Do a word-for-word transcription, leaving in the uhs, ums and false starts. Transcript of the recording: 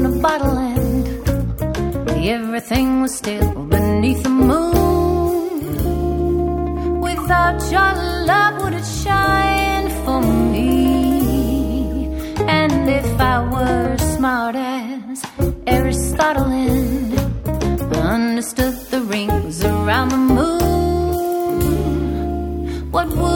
in a bottle and everything was still beneath the moon. Without your love, would it shine for me? And if I were smart as Aristotle and understood the rings around the moon, what would